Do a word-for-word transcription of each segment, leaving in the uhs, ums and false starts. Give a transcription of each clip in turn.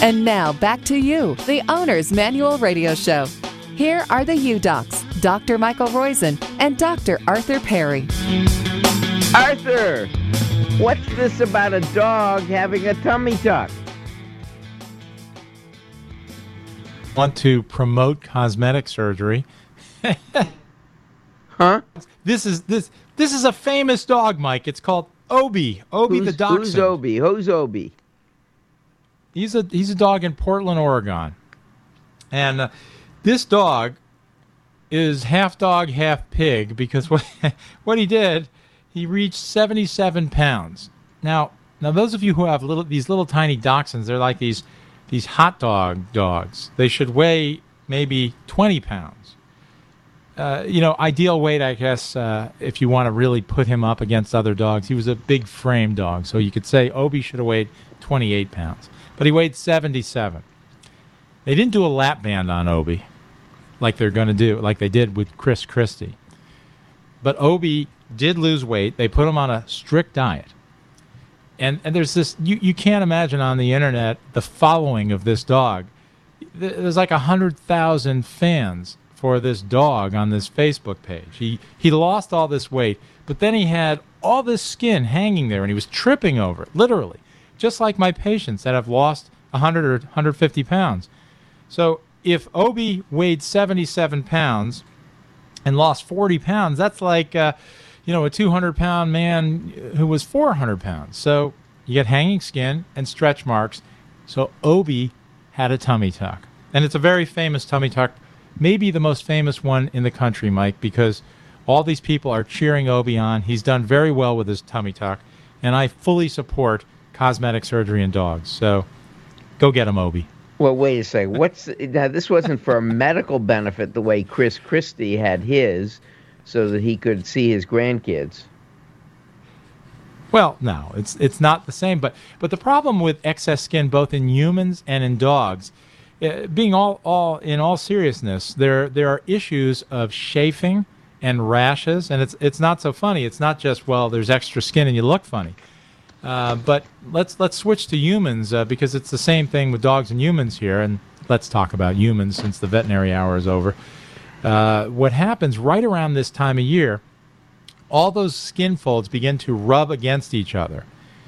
And now back to you, the Owner's Manual Radio Show. Here are the U-Docs, Doctor Michael Roizen and Doctor Arthur Perry. Arthur, what's this about a dog having a tummy tuck? Want to promote cosmetic surgery. Huh? This is this this is a famous dog, Mike. It's called Obi. Obi who's, the dachshund. Who's Obi? Who's Obi? He's a he's a dog in Portland, Oregon, and uh, this dog is half dog, half pig because what what he did, he reached seventy-seven pounds. Now, now those of you who have little these little tiny dachshunds, they're like these these hot dog dogs. They should weigh maybe twenty pounds. Uh, you know, ideal weight, I guess, uh, if you want to really put him up against other dogs. He was a big frame dog, so you could say Obi should have weighed twenty-eight pounds. But he weighed seventy-seven. They didn't do a lap band on Obi like they're going to do, like they did with Chris Christie. But Obi did lose weight. They put him on a strict diet. And and there's this, you, you can't imagine on the internet the following of this dog. There's like one hundred thousand fans for this dog on this Facebook page. He he lost all this weight, but then he had all this skin hanging there, and he was tripping over it, literally, just like my patients that have lost one hundred or one hundred fifty pounds. So if Obi weighed seventy-seven pounds and lost forty pounds, that's like, uh, you know, a two hundred pound man who was four hundred pounds. So you get hanging skin and stretch marks. So Obi had a tummy tuck. And it's a very famous tummy tuck, maybe the most famous one in the country, Mike, because all these people are cheering Obi on. He's done very well with his tummy tuck, and I fully support cosmetic surgery in dogs. So go get him, Obi. Well, wait a second. What's now? This wasn't for a medical benefit the way Chris Christie had his, so that he could see his grandkids. Well, no, it's it's not the same. But but the problem with excess skin, both in humans and in dogs, uh, being all all in all seriousness, there there are issues of chafing and rashes, and it's it's not so funny. It's not just, well, there's extra skin and you look funny. Uh, but let's let's switch to humans uh, because it's the same thing with dogs and humans here. And let's talk about humans since the veterinary hour is over. Uh, what happens right around this time of year, all those skin folds begin to rub against each other,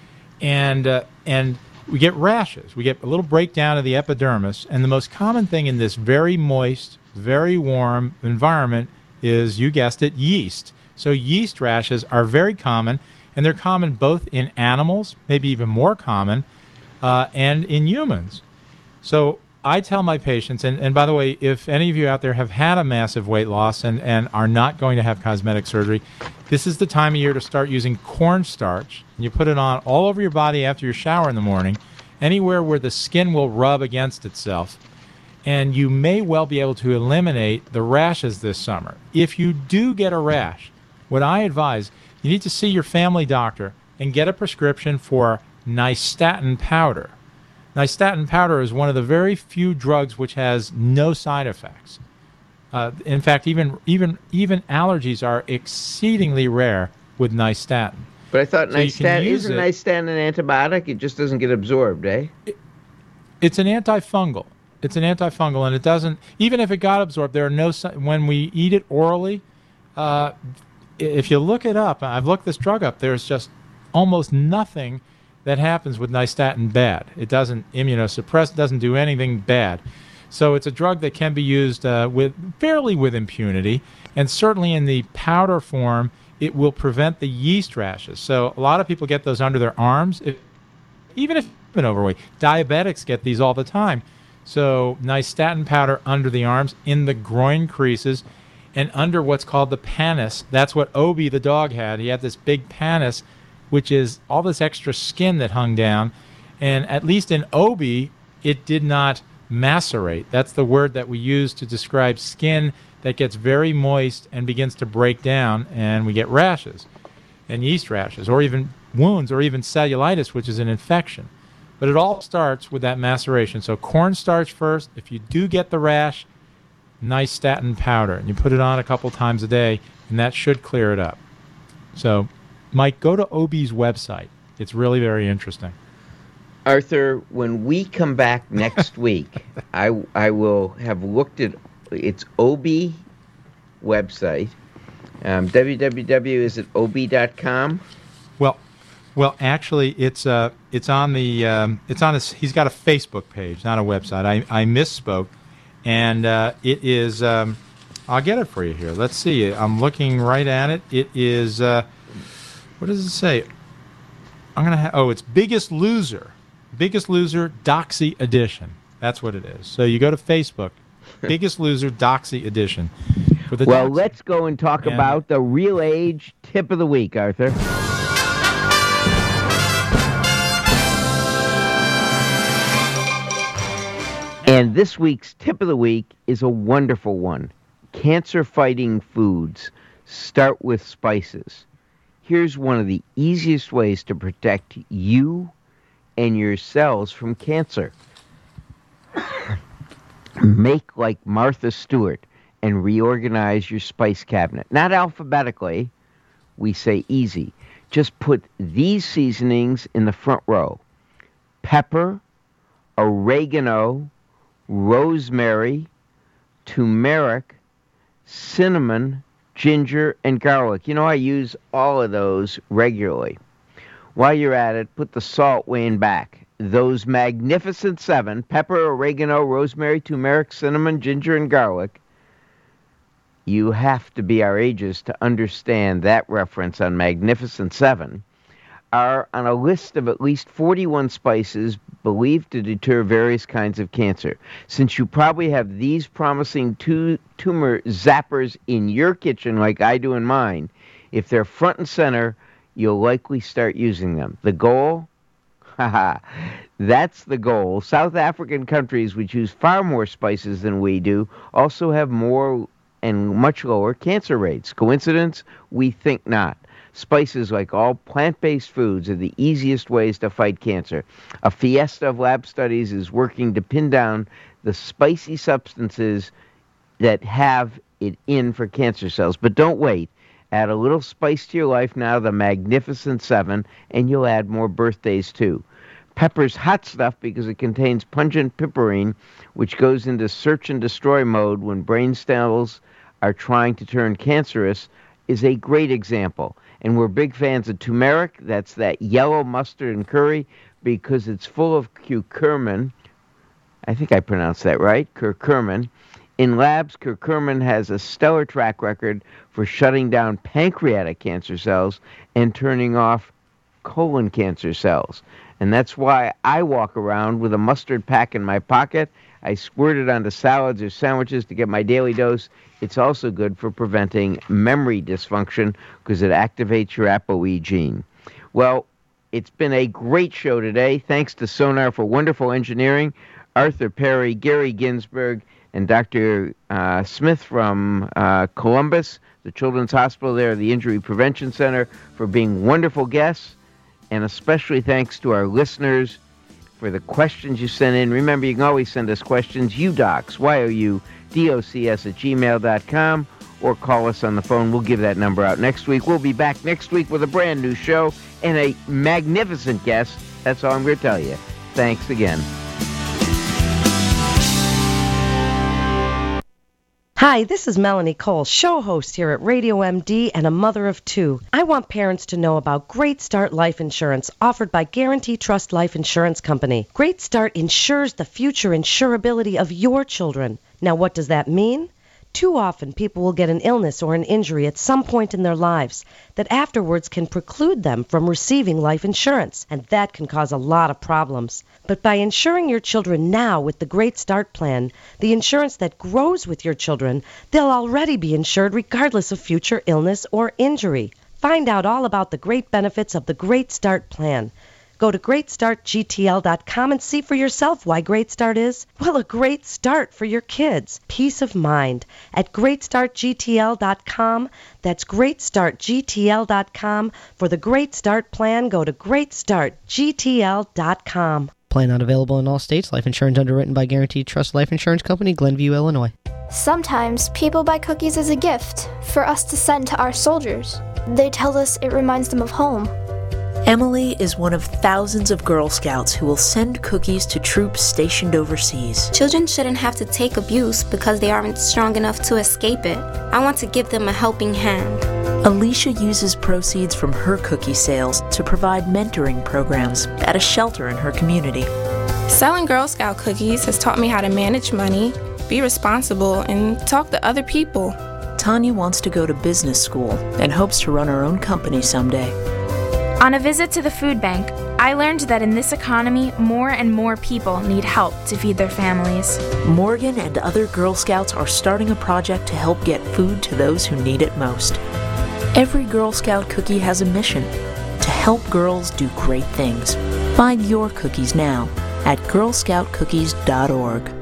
and uh, and we get rashes. We get a little breakdown of the epidermis, and the most common thing in this very moist, very warm environment is, you guessed it, yeast. So yeast rashes are very common. And they're common both in animals, maybe even more common, uh, and in humans. So I tell my patients, and, and by the way, if any of you out there have had a massive weight loss and, and are not going to have cosmetic surgery, this is the time of year to start using cornstarch. You put it on all over your body after your shower in the morning, anywhere where the skin will rub against itself. And you may well be able to eliminate the rashes this summer. If you do get a rash, what I advise, you need to see your family doctor and get a prescription for nystatin powder. Nystatin powder is one of the very few drugs which has no side effects. Uh, in fact, even even even allergies are exceedingly rare with nystatin. But I thought So you can nystatin use isn't it- nystatin an antibiotic? It just doesn't get absorbed, eh? It's an antifungal. It's an antifungal, and it doesn't, even if it got absorbed, there are no, si- when we eat it orally, uh, if you look it up, I've looked this drug up, there's just almost nothing that happens with nystatin bad. It doesn't immunosuppress, doesn't do anything bad. So it's a drug that can be used uh, with fairly with impunity, and certainly in the powder form, it will prevent the yeast rashes. So a lot of people get those under their arms, if, even if they've been overweight. Diabetics get these all the time. So nystatin powder under the arms, in the groin creases, and under what's called the pannus. That's what Obi the dog had. He had this big pannus, which is all this extra skin that hung down. And at least in Obi, it did not macerate. That's the word that we use to describe skin that gets very moist and begins to break down, and we get rashes and yeast rashes, or even wounds, or even cellulitis, which is an infection. But it all starts with that maceration. So cornstarch first. If you do get the rash, nystatin powder, and you put it on a couple times a day, and that should clear it up. So, Mike, go to Obi's website. It's really very interesting. Arthur, when we come back next week, I, I will have looked at its O B website. Um, w w w is it o b dot com? Well, well, actually, it's uh, it's on the um, it's on his. He's got a Facebook page, not a website. I I misspoke, and uh, it is. Um, I'll get it for you here. Let's see. I'm looking right at it. It is. Uh, what does it say? I'm gonna. Ha- oh, it's Biggest Loser. Biggest Loser Doxy Edition. That's what it is. So you go to Facebook, Biggest Loser Doxy Edition. For the well, Doxy. Let's go and talk and about the Real Age Tip of the Week, Arthur. And this week's Tip of the Week is a wonderful one. Cancer-fighting foods. Start with spices. Here's one of the easiest ways to protect you and your cells from cancer. Make like Martha Stewart and reorganize your spice cabinet. Not alphabetically, we say easy. Just put these seasonings in the front row. Pepper, oregano, rosemary, turmeric, cinnamon, ginger, and garlic. You know, I use all of those regularly. While you're at it, put the salt weighing back. Those magnificent seven, pepper, oregano, rosemary, turmeric, cinnamon, ginger, and garlic. You have to be our ages to understand that reference on Magnificent Seven, are on a list of at least forty-one spices believed to deter various kinds of cancer. Since you probably have these promising tu- tumor zappers in your kitchen like I do in mine, if they're front and center, you'll likely start using them. The goal? Haha, that's the goal. South African countries, which use far more spices than we do, also have more and much lower cancer rates. Coincidence? We think not. Spices, like all plant-based foods, are the easiest ways to fight cancer. A fiesta of lab studies is working to pin down the spicy substances that have it in for cancer cells. But don't wait. Add a little spice to your life now, the Magnificent Seven, and you'll add more birthdays too. Pepper's hot stuff because it contains pungent piperine, which goes into search and destroy mode when brain cells are trying to turn cancerous, is a great example. And we're big fans of turmeric. That's that yellow mustard and curry because it's full of curcumin. I think I pronounced that right, curcumin. In labs, curcumin has a stellar track record for shutting down pancreatic cancer cells and turning off colon cancer cells. And that's why I walk around with a mustard pack in my pocket. I squirt it onto salads or sandwiches to get my daily dose. It's also good for preventing memory dysfunction because it activates your ApoE gene. Well, it's been a great show today. Thanks to Sonar for wonderful engineering, Arthur Perry, Gary Ginsberg, and Doctor Uh, Smith from uh, Columbus, the Children's Hospital there, the Injury Prevention Center, for being wonderful guests. And especially thanks to our listeners for the questions you sent in. Remember, you can always send us questions, U docs, Y O U D O C S at gmail dot com, or call us on the phone. We'll give that number out next week. We'll be back next week with a brand new show and a magnificent guest. That's all I'm going to tell you. Thanks again. Hi, this is Melanie Cole, show host here at Radio M D and a mother of two. I want parents to know about Great Start Life Insurance offered by Guarantee Trust Life Insurance Company. Great Start ensures the future insurability of your children. Now, what does that mean? Too often, people will get an illness or an injury at some point in their lives that afterwards can preclude them from receiving life insurance, and that can cause a lot of problems. But by insuring your children now with the Great Start Plan, the insurance that grows with your children, they'll already be insured regardless of future illness or injury. Find out all about the great benefits of the Great Start Plan. Go to great start G T L dot com and see for yourself why Great Start is, well, a great start for your kids. Peace of mind at great start G T L dot com. That's great start G T L dot com. For the Great Start Plan, go to great start G T L dot com. Plan not available in all states. Life insurance underwritten by Guaranteed Trust Life Insurance Company, Glenview, Illinois. Sometimes people buy cookies as a gift for us to send to our soldiers. They tell us it reminds them of home. Emily is one of thousands of Girl Scouts who will send cookies to troops stationed overseas. Children shouldn't have to take abuse because they aren't strong enough to escape it. I want to give them a helping hand. Alicia uses proceeds from her cookie sales to provide mentoring programs at a shelter in her community. Selling Girl Scout cookies has taught me how to manage money, be responsible, and talk to other people. Tanya wants to go to business school and hopes to run her own company someday. On a visit to the food bank, I learned that in this economy, more and more people need help to feed their families. Morgan and other Girl Scouts are starting a project to help get food to those who need it most. Every Girl Scout cookie has a mission: to help girls do great things. Find your cookies now at girl scout cookies dot org.